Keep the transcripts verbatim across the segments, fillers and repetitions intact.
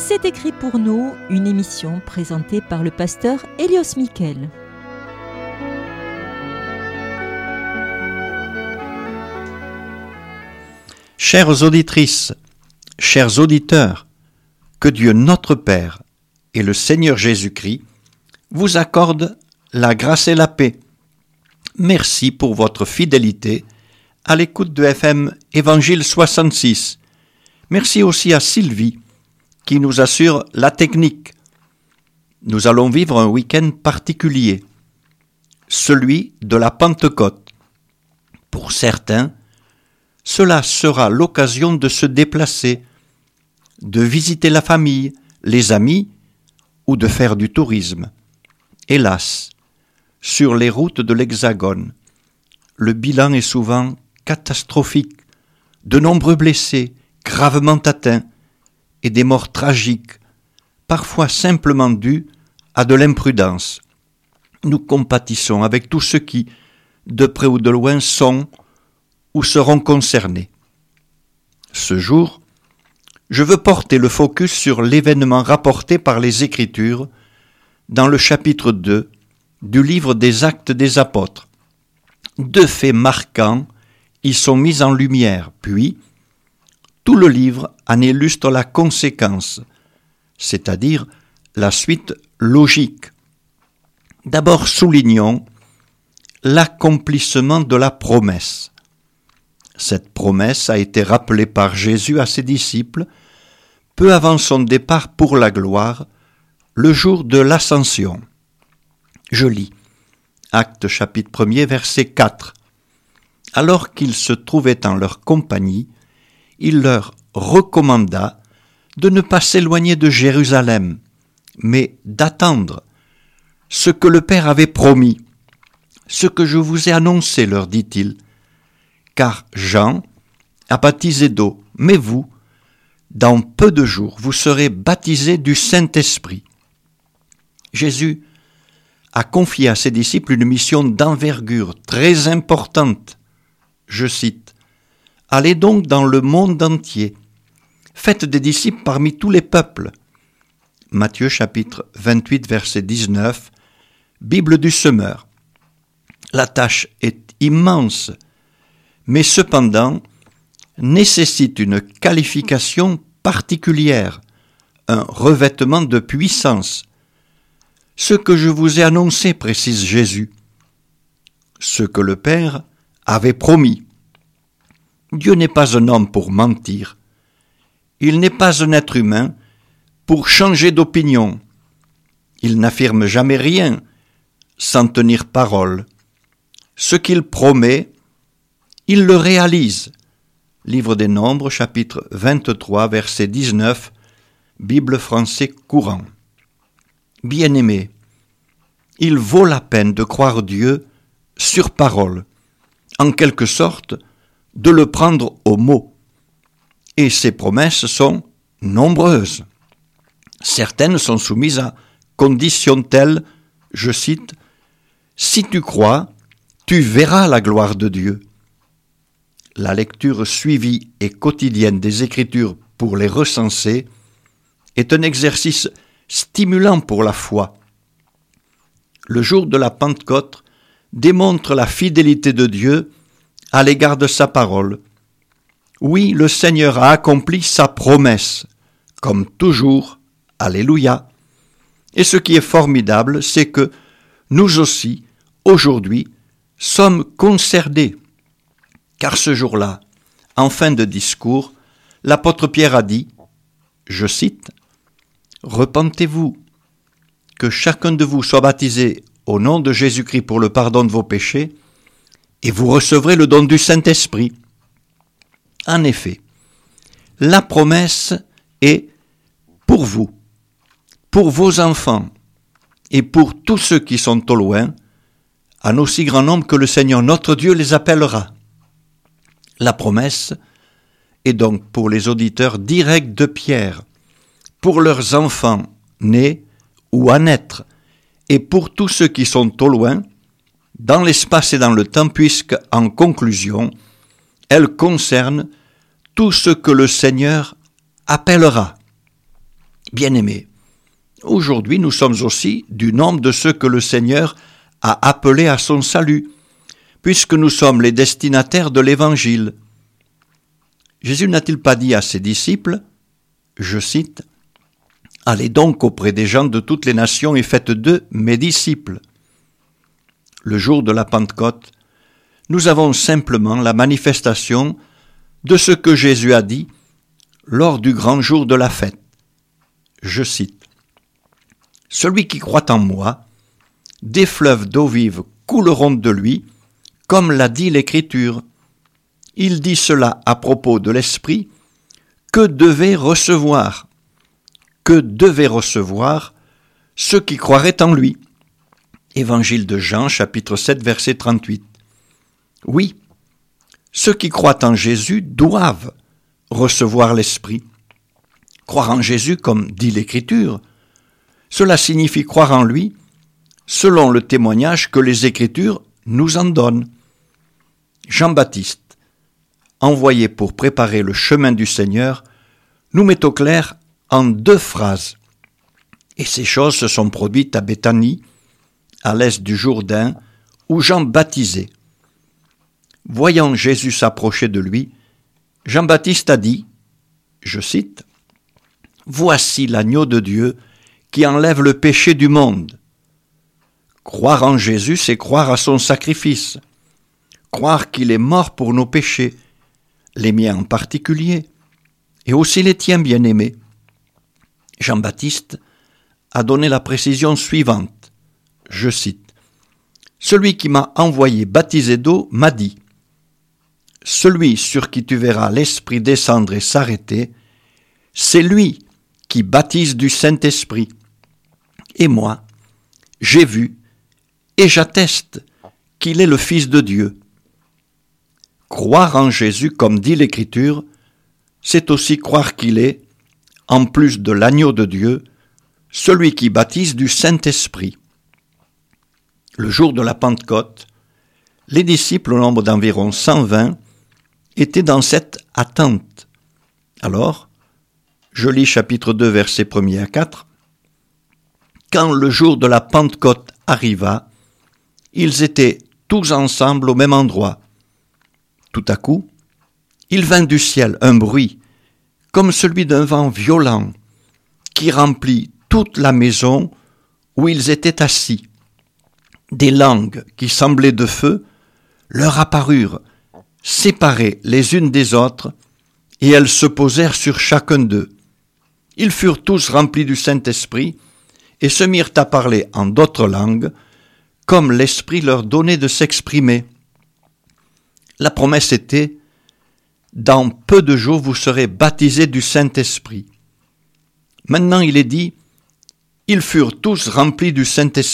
C'est écrit pour nous, une émission présentée par le pasteur Elios Miquel. Chères auditrices, chers auditeurs, que Dieu notre Père et le Seigneur Jésus-Christ vous accordent la grâce et la paix. Merci pour votre fidélité à l'écoute de F M Évangile soixante-six. Merci aussi à Sylvie qui nous assure la technique. Nous allons vivre un week-end particulier, celui de la Pentecôte. Pour certains, cela sera l'occasion de se déplacer, de visiter la famille, les amis ou de faire du tourisme. Hélas, sur les routes de l'Hexagone, le bilan est souvent catastrophique. De nombreux blessés, gravement atteints, et des morts tragiques, parfois simplement dues à de l'imprudence. Nous compatissons avec tous ceux qui, de près ou de loin, sont ou seront concernés. Ce jour, je veux porter le focus sur l'événement rapporté par les Écritures dans le chapitre deux du livre des Actes des Apôtres. Deux faits marquants y sont mis en lumière, puis tout le livre en illustre la conséquence, c'est-à-dire la suite logique. D'abord, soulignons l'accomplissement de la promesse. Cette promesse a été rappelée par Jésus à ses disciples peu avant son départ pour la gloire, le jour de l'Ascension. Je lis Actes chapitre premier, verset quatre. Alors qu'ils se trouvaient en leur compagnie, il leur recommanda de ne pas s'éloigner de Jérusalem, mais d'attendre ce que le Père avait promis. Ce que je vous ai annoncé, leur dit-il, car Jean a baptisé d'eau, mais vous, dans peu de jours, vous serez baptisés du Saint-Esprit. Jésus a confié à ses disciples une mission d'envergure très importante. Je cite, « Allez donc dans le monde entier, faites des disciples parmi tous les peuples. » Matthieu chapitre vingt-huit, verset dix-neuf, Bible du Semeur. La tâche est immense, mais cependant nécessite une qualification particulière, un revêtement de puissance. Ce que je vous ai annoncé, précise Jésus, ce que le Père avait promis. Dieu n'est pas un homme pour mentir. Il n'est pas un être humain pour changer d'opinion. Il n'affirme jamais rien sans tenir parole. Ce qu'il promet, il le réalise. Livre des Nombres, chapitre vingt-trois, verset dix-neuf, Bible français courant. Bien-aimés, il vaut la peine de croire Dieu sur parole, en quelque sorte, de le prendre au mot. Et ses promesses sont nombreuses. Certaines sont soumises à conditions telles, je cite, « Si tu crois, tu verras la gloire de Dieu. » La lecture suivie et quotidienne des Écritures pour les recenser est un exercice stimulant pour la foi. Le jour de la Pentecôte démontre la fidélité de Dieu à l'égard de sa parole. Oui, le Seigneur a accompli sa promesse, comme toujours, alléluia. Et ce qui est formidable, c'est que nous aussi, aujourd'hui, sommes concernés. Car ce jour-là, en fin de discours, l'apôtre Pierre a dit, je cite, « Repentez-vous, que chacun de vous soit baptisé au nom de Jésus-Christ pour le pardon de vos péchés, et vous recevrez le don du Saint-Esprit. » En effet, la promesse est pour vous, pour vos enfants, et pour tous ceux qui sont au loin, en aussi grand nombre que le Seigneur notre Dieu les appellera. La promesse est donc pour les auditeurs directs de Pierre, pour leurs enfants nés ou à naître, et pour tous ceux qui sont au loin, dans l'espace et dans le temps, puisque, en conclusion, elle concerne tout ce que le Seigneur appellera. Bien-aimés, aujourd'hui nous sommes aussi du nombre de ceux que le Seigneur a appelés à son salut, puisque nous sommes les destinataires de l'Évangile. Jésus n'a-t-il pas dit à ses disciples, je cite, « Allez donc auprès des gens de toutes les nations et faites d'eux mes disciples. » Le jour de la Pentecôte, nous avons simplement la manifestation de ce que Jésus a dit lors du grand jour de la fête. Je cite, « Celui qui croit en moi, des fleuves d'eau vive couleront de lui, comme l'a dit l'Écriture. » Il dit cela à propos de l'Esprit que devait recevoir, que devaient recevoir ceux qui croiraient en lui. Évangile de Jean, chapitre sept, verset trente-huit. Oui, ceux qui croient en Jésus doivent recevoir l'Esprit. Croire en Jésus, comme dit l'Écriture, cela signifie croire en lui selon le témoignage que les Écritures nous en donnent. Jean-Baptiste, envoyé pour préparer le chemin du Seigneur, nous met au clair en deux phrases. Et ces choses se sont produites à Béthanie, à l'est du Jourdain, où Jean baptisait. Voyant Jésus s'approcher de lui, Jean-Baptiste a dit, je cite, « Voici l'agneau de Dieu qui enlève le péché du monde. » Croire en Jésus, c'est croire à son sacrifice, croire qu'il est mort pour nos péchés, les miens en particulier, et aussi les tiens bien-aimés. Jean-Baptiste a donné la précision suivante, je cite, « Celui qui m'a envoyé baptiser d'eau m'a dit, « Celui sur qui tu verras l'Esprit descendre et s'arrêter, c'est lui qui baptise du Saint-Esprit. Et moi, j'ai vu et j'atteste qu'il est le Fils de Dieu. » Croire en Jésus, comme dit l'Écriture, c'est aussi croire qu'il est, en plus de l'agneau de Dieu, celui qui baptise du Saint-Esprit. Le jour de la Pentecôte, les disciples, au nombre d'environ cent vingt, étaient dans cette attente. Alors, je lis chapitre deux, versets premier à quatre. « Quand le jour de la Pentecôte arriva, ils étaient tous ensemble au même endroit. Tout à coup, il vint du ciel un bruit, comme celui d'un vent violent, qui remplit toute la maison où ils étaient assis. Des langues qui semblaient de feu leur apparurent, séparées les unes des autres, et elles se posèrent sur chacun d'eux. Ils furent tous remplis du Saint-Esprit et se mirent à parler en d'autres langues, comme l'Esprit leur donnait de s'exprimer. La promesse était « Dans peu de jours vous serez baptisés du Saint-Esprit ». Maintenant il est dit « Ils furent tous remplis du Saint-Esprit ».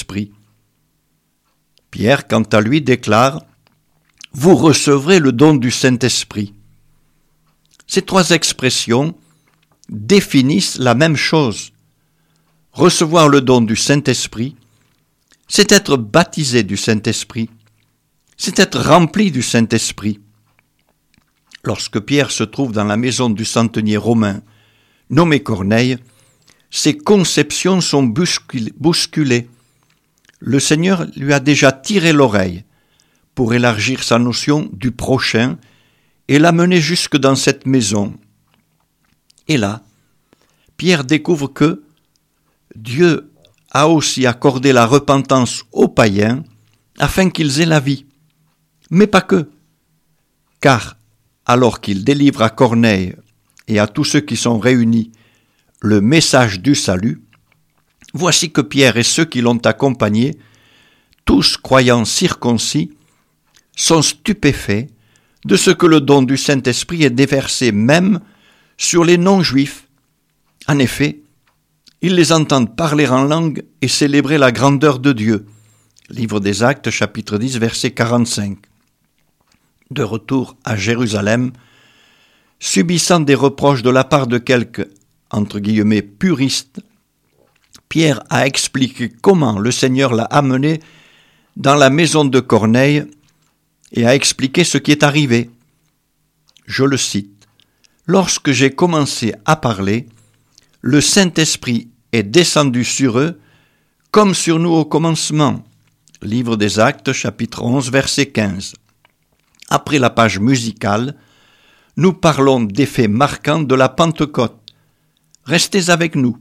Pierre, quant à lui, déclare « Vous recevrez le don du Saint-Esprit ». Ces trois expressions définissent la même chose. Recevoir le don du Saint-Esprit, c'est être baptisé du Saint-Esprit, c'est être rempli du Saint-Esprit. Lorsque Pierre se trouve dans la maison du centenier romain, nommé Corneille, ses conceptions sont bousculées. Le Seigneur lui a déjà tiré l'oreille pour élargir sa notion du prochain et l'amener jusque dans cette maison. Et là, Pierre découvre que Dieu a aussi accordé la repentance aux païens afin qu'ils aient la vie. Mais pas que, car alors qu'il délivre à Corneille et à tous ceux qui sont réunis le message du salut, voici que Pierre et ceux qui l'ont accompagné, tous croyants circoncis, sont stupéfaits de ce que le don du Saint-Esprit est déversé même sur les non-juifs. En effet, ils les entendent parler en langue et célébrer la grandeur de Dieu. Livre des Actes, chapitre dix, verset quarante-cinq. De retour à Jérusalem, subissant des reproches de la part de quelques, entre guillemets, puristes, Pierre a expliqué comment le Seigneur l'a amené dans la maison de Corneille et a expliqué ce qui est arrivé. Je le cite. « Lorsque j'ai commencé à parler, le Saint-Esprit est descendu sur eux, comme sur nous au commencement. Livre des Actes, chapitre onze, verset quinze. Après la page musicale, nous parlons des faits marquants de la Pentecôte. Restez avec nous.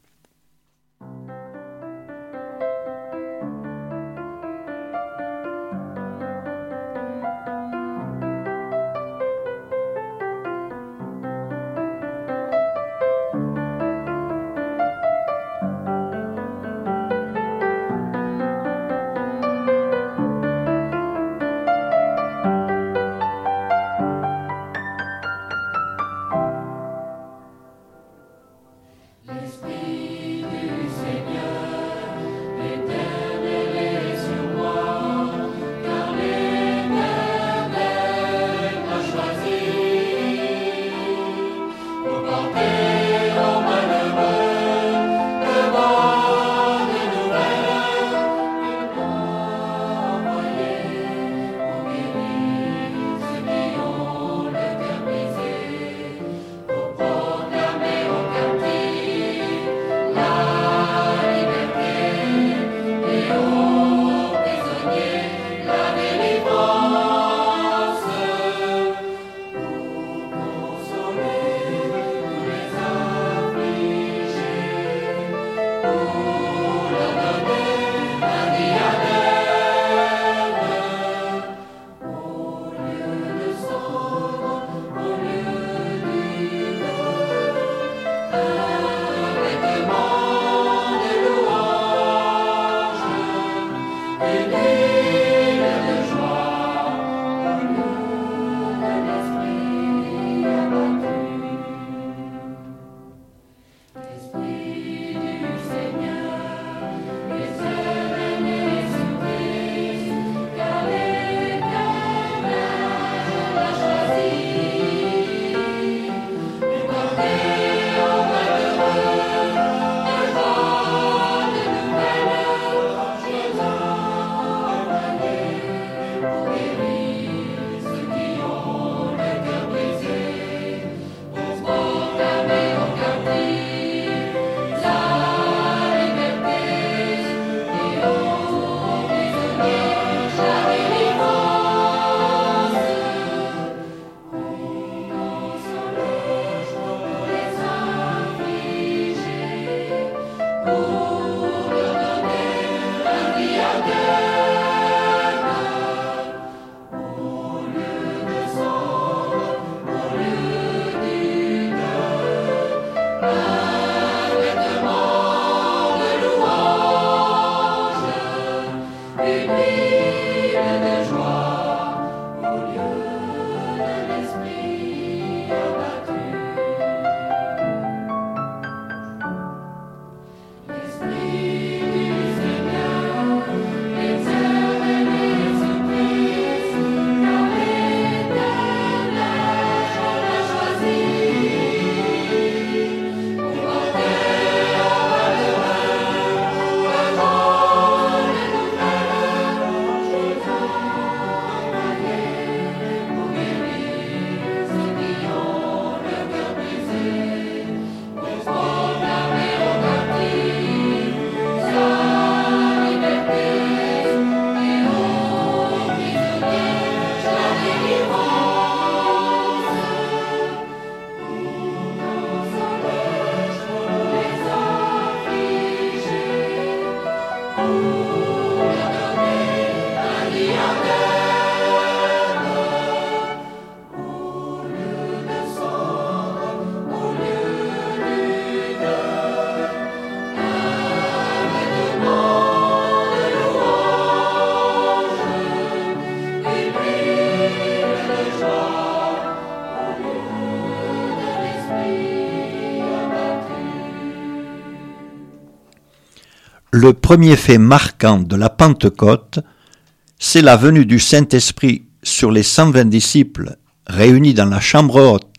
Le premier fait marquant de la Pentecôte, c'est la venue du Saint-Esprit sur les cent vingt disciples réunis dans la chambre haute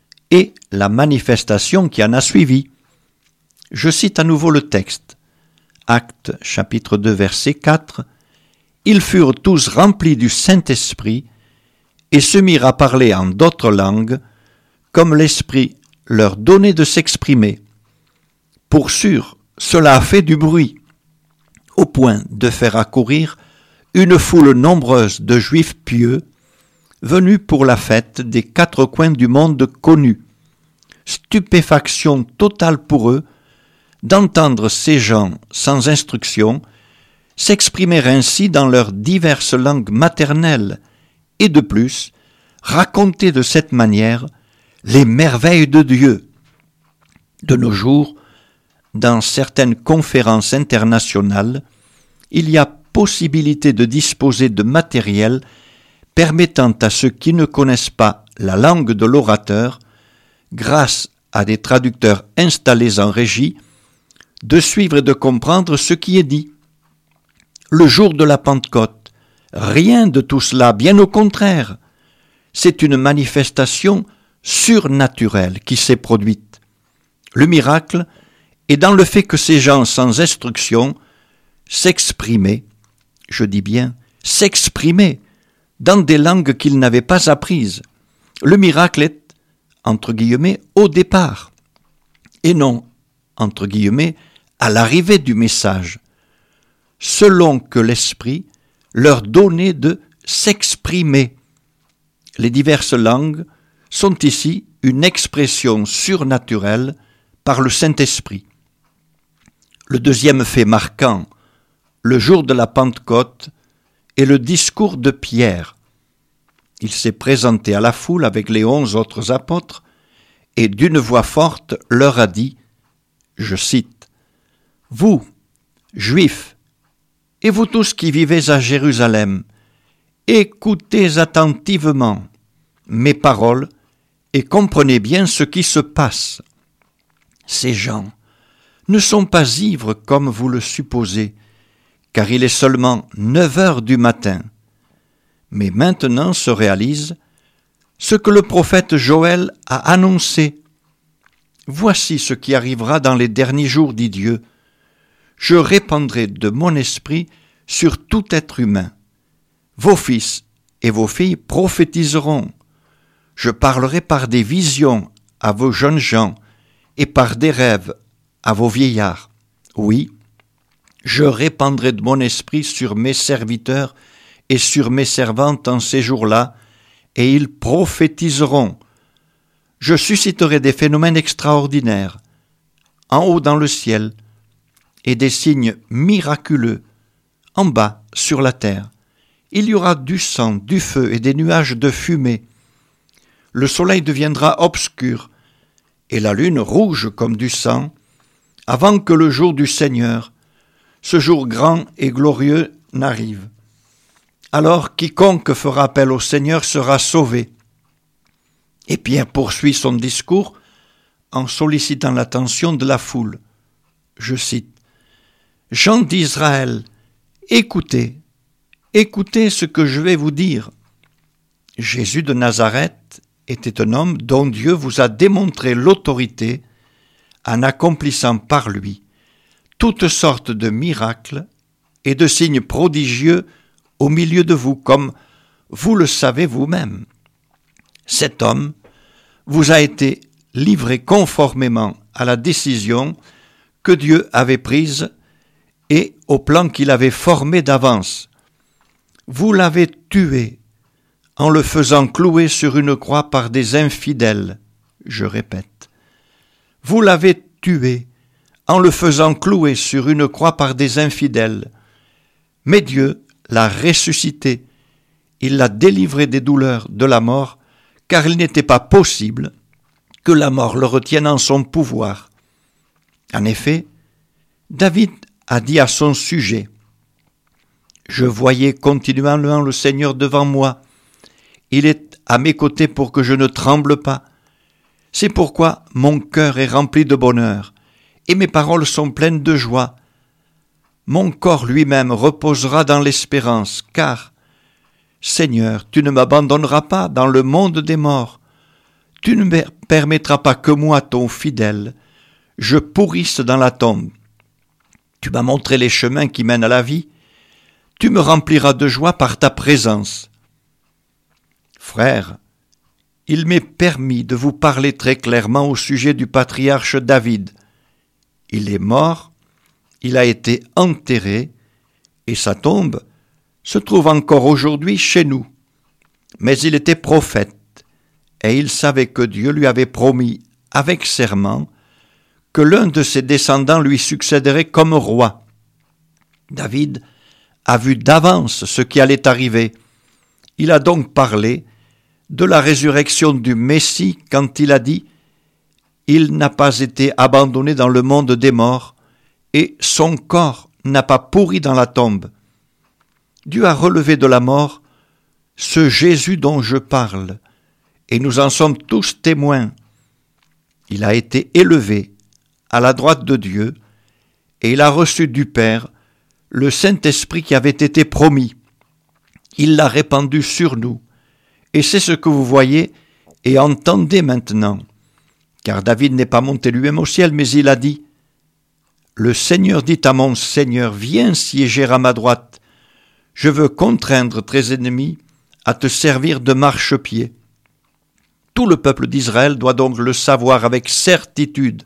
et la manifestation qui en a suivi. Je cite à nouveau le texte. Actes chapitre deux verset quatre. Ils furent tous remplis du Saint-Esprit et se mirent à parler en d'autres langues, comme l'Esprit leur donnait de s'exprimer. Pour sûr, cela a fait du bruit, au point de faire accourir une foule nombreuse de Juifs pieux venus pour la fête des quatre coins du monde connus. Stupéfaction totale pour eux d'entendre ces gens sans instruction s'exprimer ainsi dans leurs diverses langues maternelles et de plus raconter de cette manière les merveilles de Dieu. De nos jours, dans certaines conférences internationales, il y a possibilité de disposer de matériel permettant à ceux qui ne connaissent pas la langue de l'orateur, grâce à des traducteurs installés en régie, de suivre et de comprendre ce qui est dit. Le jour de la Pentecôte, rien de tout cela, bien au contraire. C'est une manifestation surnaturelle qui s'est produite. Le miracle est dans le fait que ces gens sans instruction s'exprimaient, je dis bien s'exprimaient, dans des langues qu'ils n'avaient pas apprises. Le miracle est, entre guillemets, au départ, et non, entre guillemets, à l'arrivée du message, selon que l'Esprit leur donnait de s'exprimer. Les diverses langues sont ici une expression surnaturelle par le Saint-Esprit. Le deuxième fait marquant, le jour de la Pentecôte, est le discours de Pierre. Il s'est présenté à la foule avec les onze autres apôtres et d'une voix forte leur a dit, je cite, « Vous, Juifs, et vous tous qui vivez à Jérusalem, écoutez attentivement mes paroles et comprenez bien ce qui se passe. Ces gens ne sont pas ivres comme vous le supposez, car il est seulement neuf heures du matin. Mais maintenant se réalise ce que le prophète Joël a annoncé. Voici ce qui arrivera dans les derniers jours, dit Dieu. Je répandrai de mon esprit sur tout être humain. Vos fils et vos filles prophétiseront. Je parlerai par des visions à vos jeunes gens et par des rêves à vos vieillards. Oui, je répandrai de mon esprit sur mes serviteurs et sur mes servantes en ces jours-là, et ils prophétiseront. Je susciterai des phénomènes extraordinaires, en haut dans le ciel, et des signes miraculeux, en bas sur la terre. Il y aura du sang, du feu et des nuages de fumée. Le soleil deviendra obscur, et la lune rouge comme du sang, avant que le jour du Seigneur, ce jour grand et glorieux, n'arrive. Alors quiconque fera appel au Seigneur sera sauvé. Et Pierre poursuit son discours en sollicitant l'attention de la foule. Je cite, « Gens d'Israël, écoutez, écoutez ce que je vais vous dire. Jésus de Nazareth était un homme dont Dieu vous a démontré l'autorité en accomplissant par lui toutes sortes de miracles et de signes prodigieux au milieu de vous, comme vous le savez vous-même. Cet homme vous a été livré conformément à la décision que Dieu avait prise et au plan qu'il avait formé d'avance. Vous l'avez tué en le faisant clouer sur une croix par des infidèles. Je répète, vous l'avez tué en le faisant clouer sur une croix par des infidèles. Mais Dieu l'a ressuscité. Il l'a délivré des douleurs de la mort, car il n'était pas possible que la mort le retienne en son pouvoir. En effet, David a dit à son sujet, « Je voyais continuellement le Seigneur devant moi. Il est à mes côtés pour que je ne tremble pas. C'est pourquoi mon cœur est rempli de bonheur, et mes paroles sont pleines de joie. Mon corps lui-même reposera dans l'espérance, car, Seigneur, tu ne m'abandonneras pas dans le monde des morts. Tu ne me permettras pas que moi, ton fidèle, je pourrisse dans la tombe. Tu m'as montré les chemins qui mènent à la vie. Tu me rempliras de joie par ta présence. » Frères, il m'est permis de vous parler très clairement au sujet du patriarche David. Il est mort, il a été enterré, et sa tombe se trouve encore aujourd'hui chez nous. Mais il était prophète, et il savait que Dieu lui avait promis, avec serment, que l'un de ses descendants lui succéderait comme roi. David a vu d'avance ce qui allait arriver. Il a donc parlé de la résurrection du Messie quand il a dit « Il n'a pas été abandonné dans le monde des morts, et son corps n'a pas pourri dans la tombe. Dieu a relevé de la mort ce Jésus dont je parle, et nous en sommes tous témoins. Il a été élevé à la droite de Dieu, et il a reçu du Père le Saint-Esprit qui avait été promis. Il l'a répandu sur nous, et c'est ce que vous voyez et entendez maintenant. Car David n'est pas monté lui-même au ciel, mais il a dit « Le Seigneur dit à mon Seigneur, viens siéger à ma droite. Je veux contraindre tes ennemis à te servir de marchepied. » Tout le peuple d'Israël doit donc le savoir avec certitude.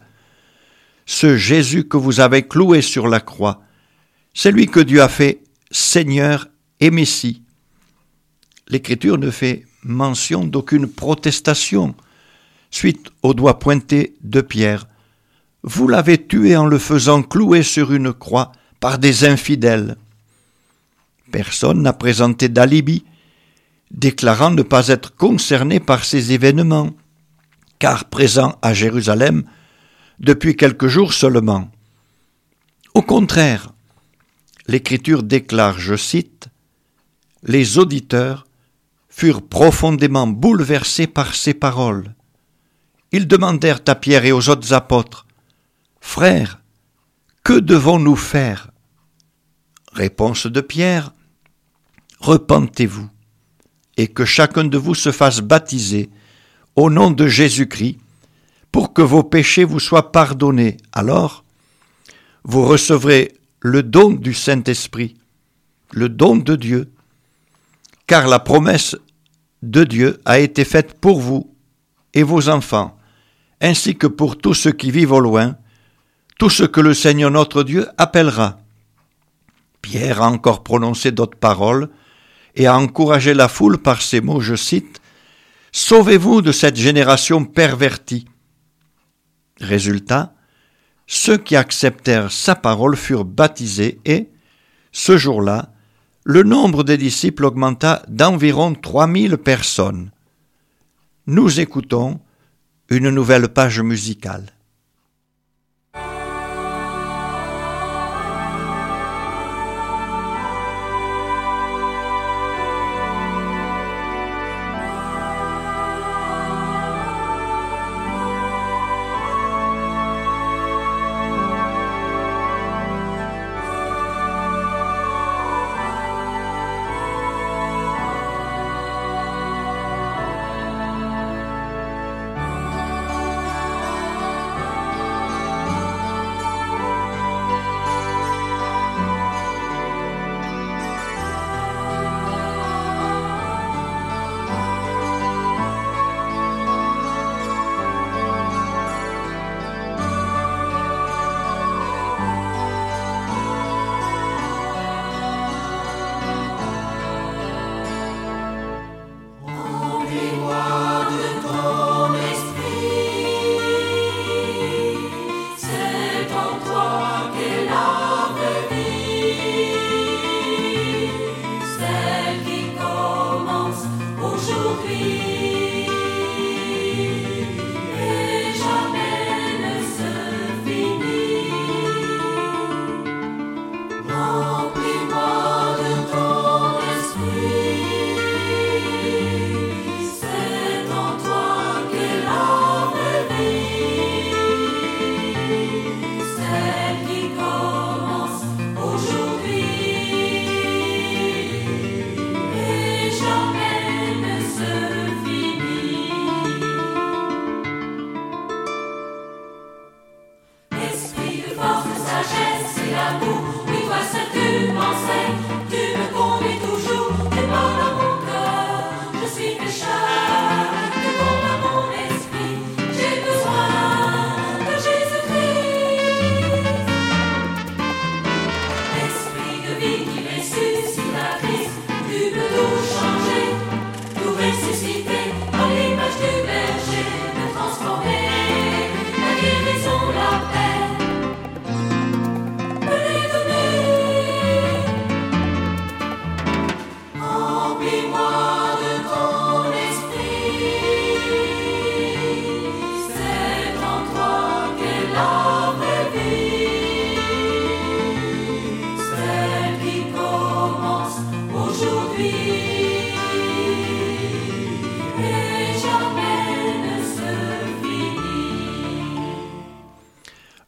Ce Jésus que vous avez cloué sur la croix, c'est lui que Dieu a fait Seigneur et Messie. L'Écriture ne fait mention d'aucune protestation suite au doigt pointé de Pierre. Vous l'avez tué en le faisant clouer sur une croix par des infidèles. Personne n'a présenté d'alibi, déclarant ne pas être concerné par ces événements, car présent à Jérusalem depuis quelques jours seulement. Au contraire, l'Écriture déclare, je cite, « Les auditeurs furent profondément bouleversés par ces paroles. Ils demandèrent à Pierre et aux autres apôtres, « Frères, que devons-nous faire ?» Réponse de Pierre, « Repentez-vous, et que chacun de vous se fasse baptiser au nom de Jésus-Christ, pour que vos péchés vous soient pardonnés. Alors, vous recevrez le don du Saint-Esprit, le don de Dieu, car la promesse de Dieu a été faite pour vous et vos enfants, ainsi que pour tous ceux qui vivent au loin, tout ce que le Seigneur notre Dieu appellera. » Pierre a encore prononcé d'autres paroles et a encouragé la foule par ces mots, je cite, « Sauvez-vous de cette génération pervertie. » Résultat, ceux qui acceptèrent sa parole furent baptisés et, ce jour-là, le nombre des disciples augmenta d'environ trois mille personnes. Nous écoutons une nouvelle page musicale.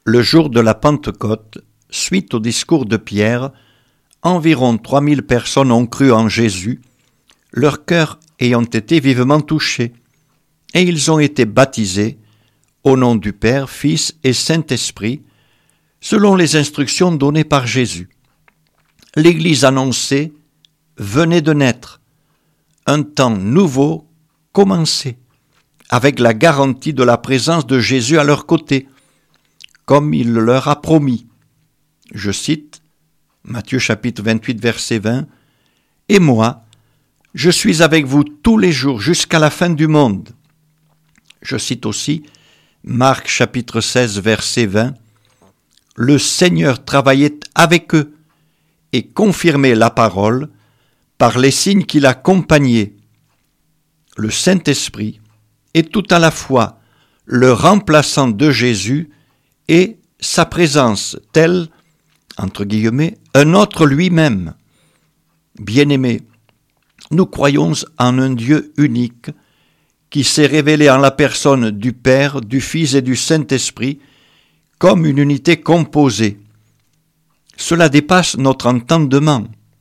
le jour de la Pentecôte, suite au discours de Pierre, environ trois mille personnes ont cru en Jésus, leur cœur ayant été vivement touchés, et ils ont été baptisés au nom du Père, Fils et Saint-Esprit, selon les instructions données par Jésus. L'Église annonçait venait de naître, un temps nouveau commençait, avec la garantie de la présence de Jésus à leur côté, comme il leur a promis. Je cite Matthieu chapitre vingt-huit, verset vingt, « Et moi, je suis avec vous tous les jours jusqu'à la fin du monde. » Je cite aussi Marc chapitre seize, verset vingt, « Le Seigneur travaillait avec eux et confirmait la parole par les signes qui l'accompagnaient. Le Saint-Esprit est tout à la fois le remplaçant de Jésus et sa présence, telle, entre guillemets, un autre lui-même. Bien-aimés, nous croyons en un Dieu unique qui s'est révélé en la personne du Père, du Fils et du Saint-Esprit comme une unité composée. Cela dépasse notre entendement.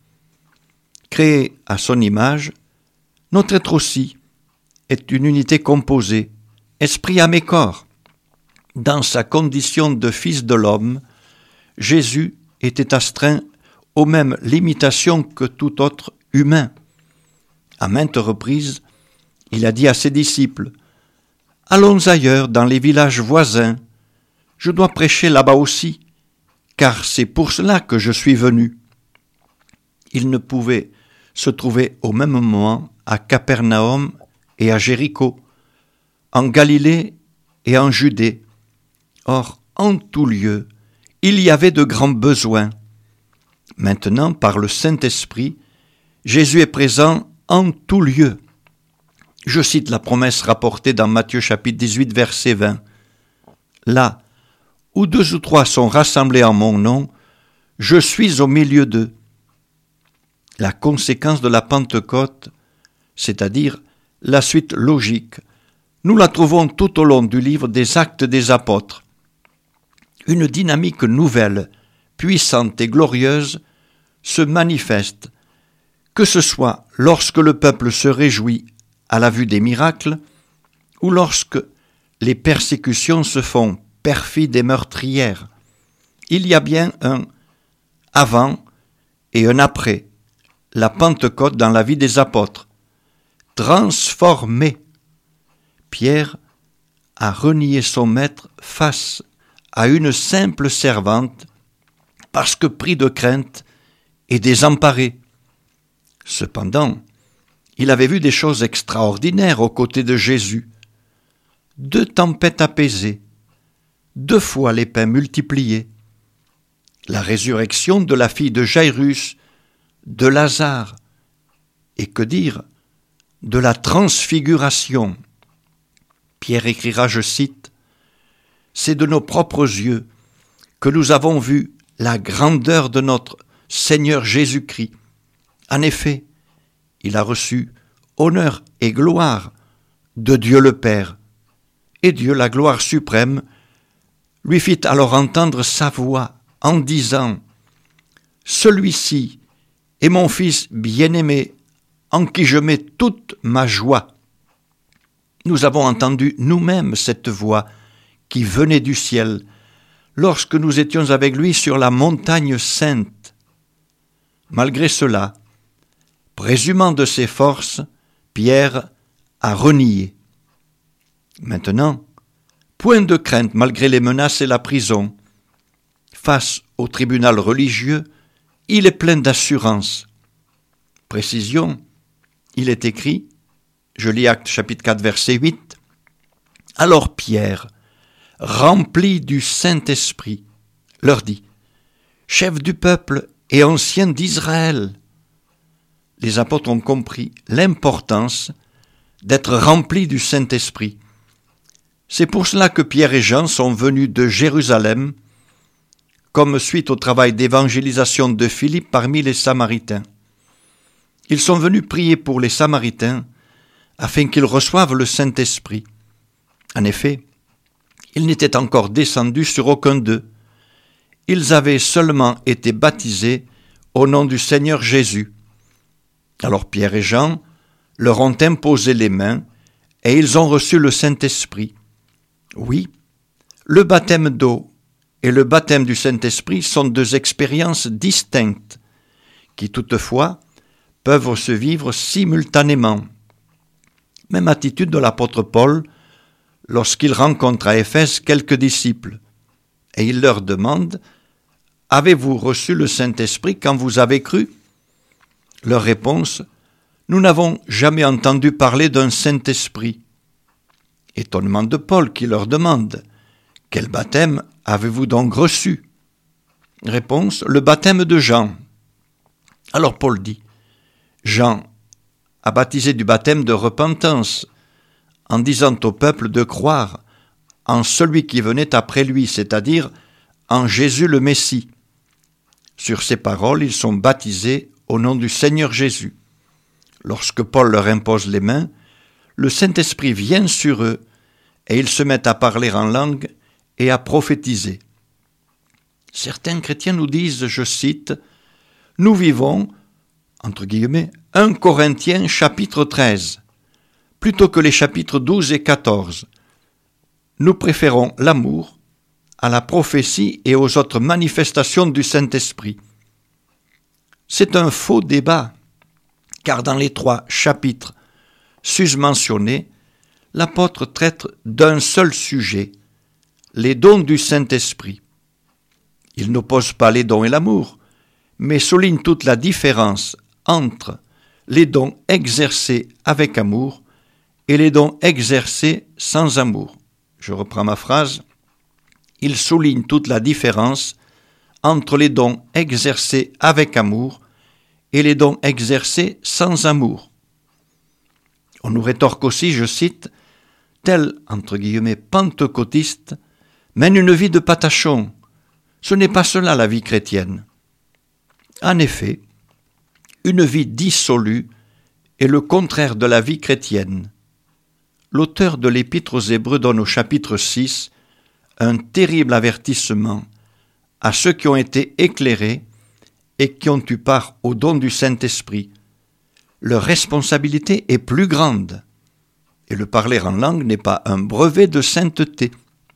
Créé à son image, notre être aussi est une unité composée, esprit, âme et corps. Dans sa condition de Fils de l'homme, Jésus était astreint aux mêmes limitations que tout autre humain. À maintes reprises, il a dit à ses disciples « Allons ailleurs, dans les villages voisins, je dois prêcher là-bas aussi, car c'est pour cela que je suis venu. » Il ne pouvait se trouver au même moment à Capernaum et à Jéricho, en Galilée et en Judée. Or, en tout lieu, il y avait de grands besoins. Maintenant, par le Saint-Esprit, Jésus est présent en tout lieu. Je cite la promesse rapportée dans Matthieu chapitre dix-huit, verset vingt. « Là où deux ou trois sont rassemblés en mon nom, je suis au milieu d'eux. » La conséquence de la Pentecôte, c'est-à-dire la suite logique, nous la trouvons tout au long du livre des Actes des Apôtres. Une dynamique nouvelle, puissante et glorieuse se manifeste, que ce soit lorsque le peuple se réjouit à la vue des miracles ou lorsque les persécutions se font perfides et meurtrières. Il y a bien un avant et un après la Pentecôte dans la vie des apôtres. Transformé, Pierre a renié son maître face à une simple servante parce que pris de crainte et désemparé. Cependant, il avait vu des choses extraordinaires aux côtés de Jésus. Deux tempêtes apaisées, deux fois les pains multipliés, la résurrection de la fille de Jairus, de Lazare, et que dire de la transfiguration. Pierre écrira, je cite, « C'est de nos propres yeux que nous avons vu la grandeur de notre Seigneur Jésus-Christ. En effet, il a reçu honneur et gloire de Dieu le Père, et Dieu, la gloire suprême, lui fit alors entendre sa voix en disant « Celui-ci est mon Fils bien-aimé, en qui je mets toute ma joie. » Nous avons entendu nous-mêmes cette voix qui venait du ciel lorsque nous étions avec lui sur la montagne sainte. Malgré cela, présumant de ses forces, Pierre a renié. Maintenant, point de crainte malgré les menaces et la prison. Face au tribunal religieux, il est plein d'assurance. Précision, il est écrit, je lis Actes chapitre quatre, verset huit, « Alors Pierre, rempli du Saint-Esprit, leur dit, « Chef du peuple et ancien d'Israël », les apôtres ont compris l'importance d'être remplis du Saint-Esprit. C'est pour cela que Pierre et Jean sont venus de Jérusalem, comme suite au travail d'évangélisation de Philippe parmi les Samaritains. Ils sont venus prier pour les Samaritains afin qu'ils reçoivent le Saint-Esprit. En effet, Il n'était encore descendu sur aucun d'eux. Ils avaient seulement été baptisés au nom du Seigneur Jésus. Alors Pierre et Jean leur ont imposé les mains et ils ont reçu le Saint-Esprit. Oui, le baptême d'eau et le baptême du Saint-Esprit sont deux expériences distinctes qui toutefois peuvent se vivre simultanément. Même attitude de l'apôtre Paul lorsqu'il rencontre à Éphèse quelques disciples et il leur demande « Avez-vous reçu le Saint-Esprit quand vous avez cru ?» Leur réponse « Nous n'avons jamais entendu parler d'un Saint-Esprit. » Étonnement de Paul qui leur demande « Quel baptême avez-vous donc reçu ?» Réponse « Le baptême de Jean. » Alors Paul dit « Jean a baptisé du baptême de repentance, en disant au peuple de croire en celui qui venait après lui, c'est-à-dire en Jésus le Messie. Sur ces paroles, ils sont baptisés au nom du Seigneur Jésus. Lorsque Paul leur impose les mains, le Saint-Esprit vient sur eux et ils se mettent à parler en langue et à prophétiser. Certains chrétiens nous disent, je cite, « Nous vivons, entre guillemets, un Corinthiens chapitre treize, plutôt que les chapitres douze et quatorze. Nous préférons l'amour à la prophétie et aux autres manifestations du Saint-Esprit. » C'est un faux débat, car dans les trois chapitres susmentionnés, l'apôtre traite d'un seul sujet, les dons du Saint-Esprit. Il n'oppose pas les dons et l'amour, mais souligne toute la différence entre les dons exercés avec amour et les dons exercés sans amour. Je reprends ma phrase. Il souligne toute la différence entre les dons exercés avec amour et les dons exercés sans amour. On nous rétorque aussi, je cite, « Tel, entre guillemets, pentecôtiste, mène une vie de patachon. Ce n'est pas cela la vie chrétienne. » En effet, une vie dissolue est le contraire de la vie chrétienne. L'auteur de l'Épître aux Hébreux donne au chapitre six un terrible avertissement à ceux qui ont été éclairés et qui ont eu part au don du Saint-Esprit. Leur responsabilité est plus grande, et le parler en langue n'est pas un brevet de sainteté.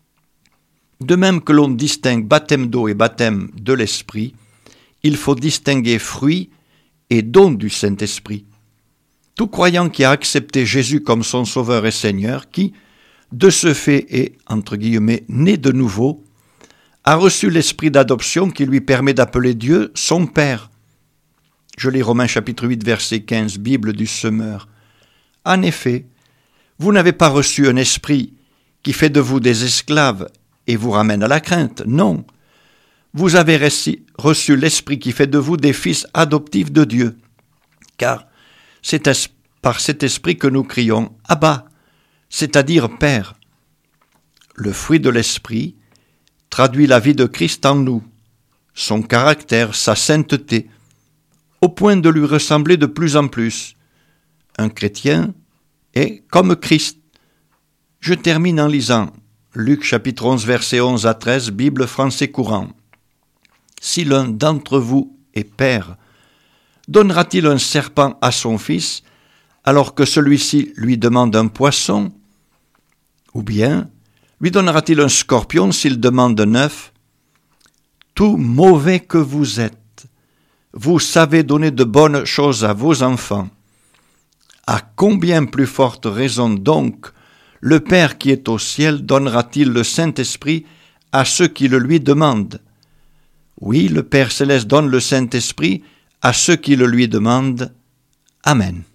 De même que l'on distingue baptême d'eau et baptême de l'Esprit, il faut distinguer fruit et don du Saint-Esprit. Tout croyant qui a accepté Jésus comme son Sauveur et Seigneur, qui, de ce fait, est, entre guillemets, né de nouveau, a reçu l'esprit d'adoption qui lui permet d'appeler Dieu son Père. Je lis Romains chapitre huit, verset quinze, Bible du Semeur. En effet, vous n'avez pas reçu un esprit qui fait de vous des esclaves et vous ramène à la crainte. Non, vous avez reçu l'esprit qui fait de vous des fils adoptifs de Dieu. Car c'est par cet esprit que nous crions « Abba », c'est-à-dire « Père ». Le fruit de l'esprit traduit la vie de Christ en nous, son caractère, sa sainteté, au point de lui ressembler de plus en plus. Un chrétien est comme Christ. Je termine en lisant Luc chapitre onze, versets onze à treize, Bible français courant. « Si l'un d'entre vous est père, donnera-t-il un serpent à son fils, alors que celui-ci lui demande un poisson? Ou bien lui donnera-t-il un scorpion s'il demande un œuf? Tout mauvais que vous êtes, vous savez donner de bonnes choses à vos enfants. À combien plus forte raison donc le Père qui est au ciel donnera-t-il le Saint-Esprit à ceux qui le lui demandent? Oui, le Père céleste donne le Saint-Esprit à ceux qui le lui demandent. Amen.